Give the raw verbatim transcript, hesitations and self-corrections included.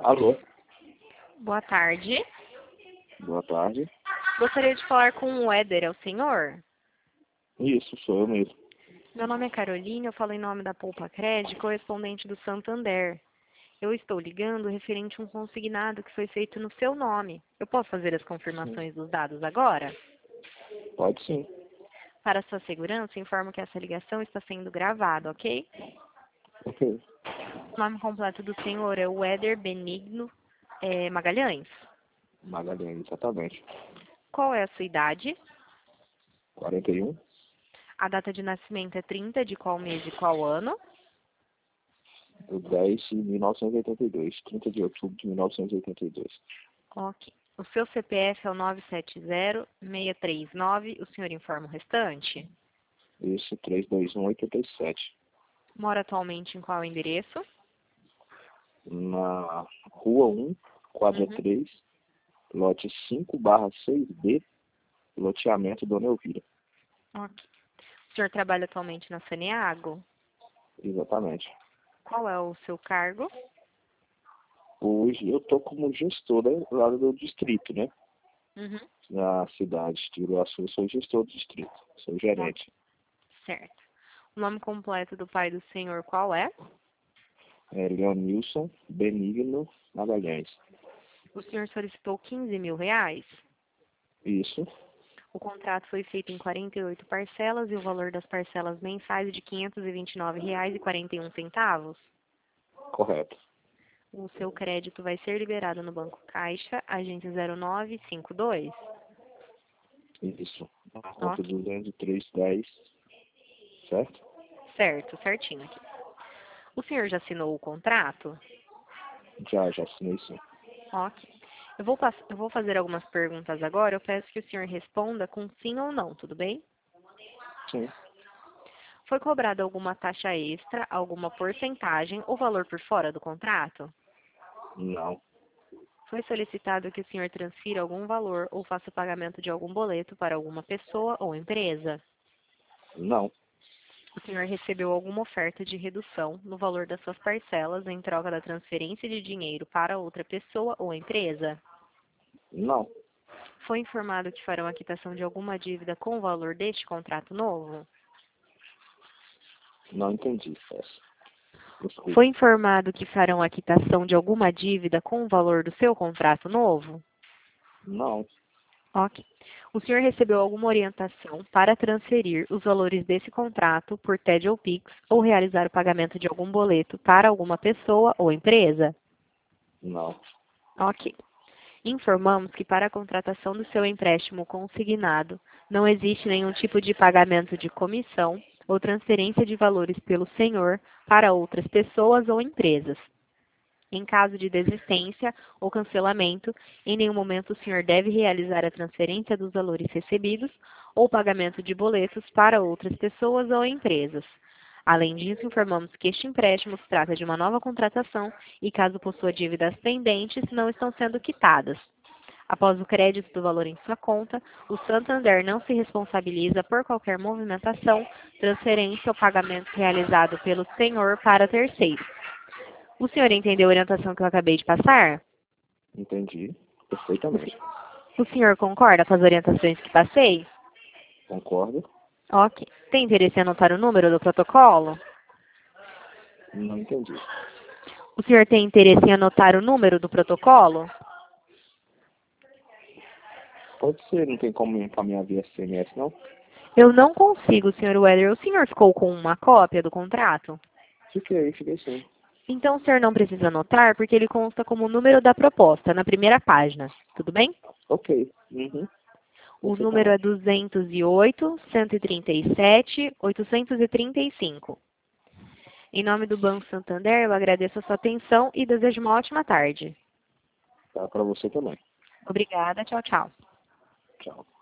Alô, Boa tarde. boa tarde. Gostaria de falar com o Éder, é o senhor? Isso, sou eu mesmo. Meu nome é Carolina, eu falo em nome da Poupa Cred, correspondente do Santander. Eu estou ligando referente a um consignado que foi feito no seu nome. Eu posso fazer as confirmações dos dados agora? Pode sim. Para sua segurança, informo que essa ligação está sendo gravada, ok? Ok. O nome completo do senhor é o Éder Benigno eh, Magalhães. Magalhães, exatamente. Qual é a sua idade? quarenta e um, A data de nascimento é trinta de qual mês e qual ano? do dez de mil novecentos e oitenta e dois, trinta de outubro de mil novecentos e oitenta e dois. Ok. O seu C P F é o nove sete zero, seis três nove. O senhor informa o restante? Isso, trezentos e vinte e um, oitenta e sete. Mora atualmente em qual endereço? Na Rua um, quadra Uhum. três, lote cinco barra seis B, loteamento Dona Elvira. Ok. O senhor trabalha atualmente na Saneago? Exatamente. Qual é o seu cargo? Hoje eu estou como gestora lá do distrito, né? Uhum. Na cidade de Iguaçu, eu sou gestor do distrito, sou Ok. gerente. Certo. O nome completo do pai do senhor qual é? É Leonilson Benigno Magalhães. O senhor solicitou quinze mil reais? Isso, O contrato foi feito em quarenta e oito parcelas e o valor das parcelas mensais é de quinhentos e vinte e nove reais e quarenta e um centavos. correto. O seu crédito vai ser liberado no Banco Caixa, agente zero nove cinco dois. Isso. Na conta Ok. duzentos e três, dez, certo? Certo, certinho aqui. O senhor já assinou o contrato? Já, já assinei sim. Ok. Eu vou, pass- eu vou fazer algumas perguntas agora. Eu peço que o senhor responda com sim ou não, tudo bem? Sim. Foi cobrada alguma taxa extra, alguma porcentagem ou valor por fora do contrato? Não. Foi solicitado que o senhor transfira algum valor ou faça o pagamento de algum boleto para alguma pessoa ou empresa? Não. O senhor recebeu alguma oferta de redução no valor das suas parcelas em troca da transferência de dinheiro para outra pessoa ou empresa? Não. Foi informado que farão a quitação de alguma dívida com o valor deste contrato novo? Não entendi. Peço. Desculpa. Foi informado que farão a quitação de alguma dívida com o valor do seu contrato novo? Não. Ok. O senhor recebeu alguma orientação para transferir os valores desse contrato por T E D ou Pix ou realizar o pagamento de algum boleto para alguma pessoa ou empresa? Não. Ok. Informamos que para a contratação do seu empréstimo consignado não existe nenhum tipo de pagamento de comissão ou transferência de valores pelo senhor para outras pessoas ou empresas. Em caso de desistência ou cancelamento, em nenhum momento o senhor deve realizar a transferência dos valores recebidos ou pagamento de boletos para outras pessoas ou empresas. Além disso, informamos que este empréstimo se trata de uma nova contratação e, caso possua dívidas pendentes, não estão sendo quitadas. Após o crédito do valor em sua conta, o Santander não se responsabiliza por qualquer movimentação, transferência ou pagamento realizado pelo senhor para terceiro. O senhor entendeu a orientação que eu acabei de passar? Entendi. O, se- Perfeitamente. o senhor concorda com as orientações que passei? Concordo? Ok. Tem interesse em anotar o número do protocolo? Não entendi. O senhor tem interesse em anotar o número do protocolo? Pode ser, não tem como me encaminhar via S M S, não? Eu não consigo, senhor Weller. O senhor ficou com uma cópia do contrato? Fiquei, fiquei sim. Então o senhor não precisa anotar porque ele consta como o número da proposta na primeira página. Tudo bem? Ok. Uhum. O número é Perfeitamente. duzentos e oito, cento e trinta e sete, oitocentos e trinta e cinco. Em nome do Banco Santander, eu agradeço a sua atenção e desejo uma ótima tarde. Tá para você também. Obrigada. Tchau, tchau. Tchau.